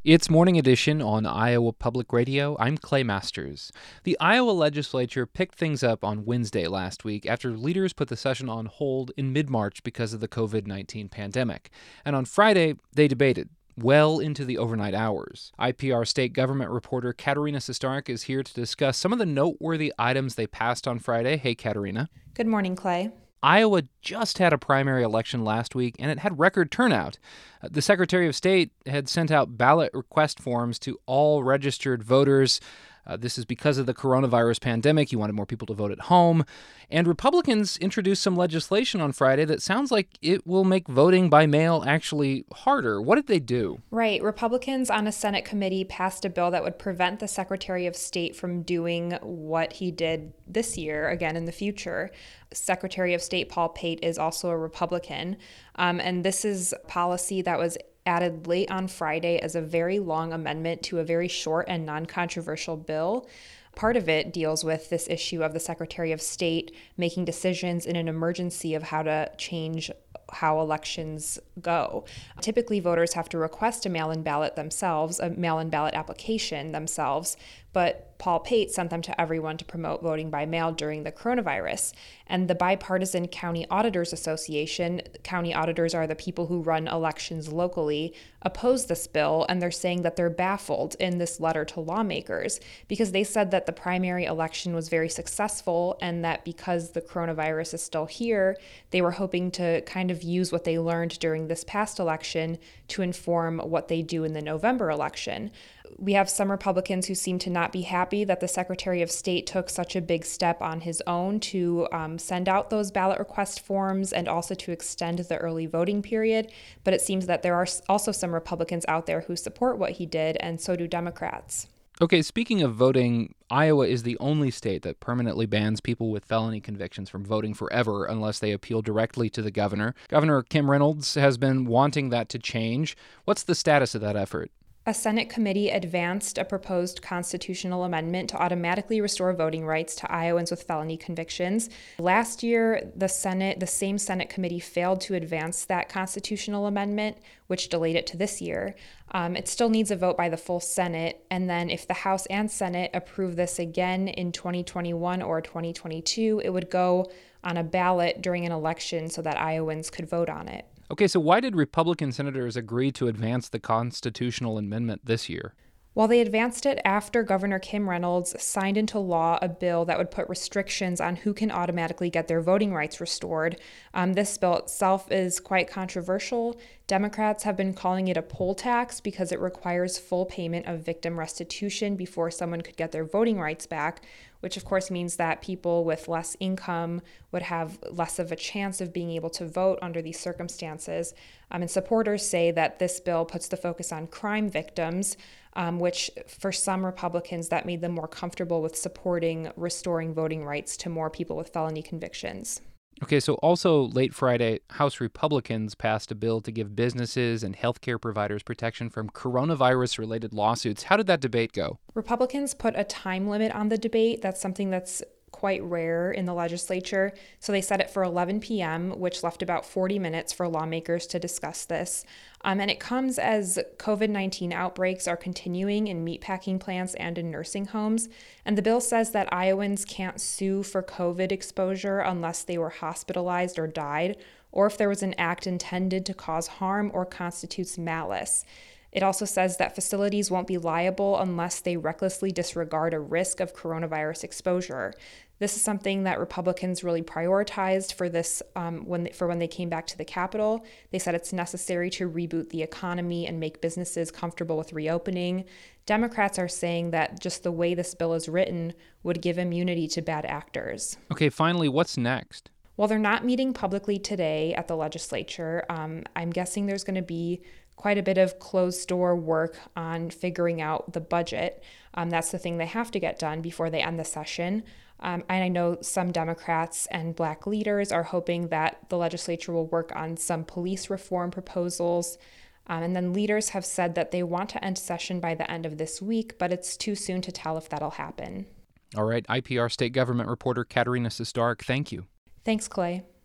It's Morning Edition on Iowa Public Radio. I'm Clay Masters. The Iowa legislature picked things up on Wednesday last week after leaders put the session on hold in mid-March because of the COVID-19 pandemic. And on Friday, they debated well into the overnight hours. IPR state government reporter Katerina Sestarek is here to discuss some of the noteworthy items they passed on Friday. Hey, Katerina. Good morning, Clay. Iowa just had a primary election last week, and it had record turnout. The Secretary of State had sent out ballot request forms to all registered voters. This is because of the coronavirus pandemic. You wanted more people to vote at home. And Republicans introduced some legislation on Friday that sounds like it will make voting by mail actually harder. What did they do? Right. Republicans on a Senate committee passed a bill that would prevent the Secretary of State from doing what he did this year, again in the future. Secretary of State Paul Pate is also a Republican. And this is policy that was added late on Friday as a very long amendment to a very short and non-controversial bill. Part of it deals with this issue of the Secretary of State making decisions in an emergency of how to change how elections go. Typically, voters have to request a mail-in ballot themselves, a mail-in ballot application themselves, but Paul Pate sent them to everyone to promote voting by mail during the coronavirus. And the Bipartisan County Auditors Association, county auditors are the people who run elections locally, opposed this bill, and they're saying that they're baffled in this letter to lawmakers because they said that the primary election was very successful and that because the coronavirus is still here, they were hoping to kind of use what they learned during this past election to inform what they do in the November election. We have some Republicans who seem to not be happy that the Secretary of State took such a big step on his own to send out those ballot request forms and also to extend the early voting period. But it seems that there are also some Republicans out there who support what he did, and so do Democrats. Okay, speaking of voting, Iowa is the only state that permanently bans people with felony convictions from voting forever unless they appeal directly to the governor. Governor Kim Reynolds has been wanting that to change. What's the status of that effort? A Senate committee advanced a proposed constitutional amendment to automatically restore voting rights to Iowans with felony convictions. Last year, the same Senate committee failed to advance that constitutional amendment, which delayed it to this year. It still needs a vote by the full Senate, and then if the House and Senate approve this again in 2021 or 2022, it would go on a ballot during an election so that Iowans could vote on it. Okay, so why did Republican senators agree to advance the constitutional amendment this year? Well, they advanced it after Governor Kim Reynolds signed into law a bill that would put restrictions on who can automatically get their voting rights restored. This bill itself is quite controversial. Democrats have been calling it a poll tax because it requires full payment of victim restitution before someone could get their voting rights back, which of course means that people with less income would have less of a chance of being able to vote under these circumstances. And supporters say that this bill puts the focus on crime victims, which for some Republicans, that made them more comfortable with supporting restoring voting rights to more people with felony convictions. Okay, so also late Friday, House Republicans passed a bill to give businesses and healthcare providers protection from coronavirus-related lawsuits. How did that debate go? Republicans put a time limit on the debate. That's something that's quite rare in the legislature. So they set it for 11 p.m., which left about 40 minutes for lawmakers to discuss this. And it comes as COVID-19 outbreaks are continuing in meatpacking plants and in nursing homes. And the bill says that Iowans can't sue for COVID exposure unless they were hospitalized or died, or if there was an act intended to cause harm or constitutes malice. It also says that facilities won't be liable unless they recklessly disregard a risk of coronavirus exposure. This is something that Republicans really prioritized for this when they came back to the Capitol. They said it's necessary to reboot the economy and make businesses comfortable with reopening. Democrats are saying that just the way this bill is written would give immunity to bad actors. Okay, finally, what's next? Well, they're not meeting publicly today at the legislature. I'm guessing there's going to be quite a bit of closed-door work on figuring out the budget. That's the thing they have to get done before they end the session. And I know some Democrats and Black leaders are hoping that the legislature will work on some police reform proposals. And then leaders have said that they want to end session by the end of this week, but it's too soon to tell if that'll happen. All right, IPR state government reporter Katerina Sestarek, thank you. Thanks, Clay.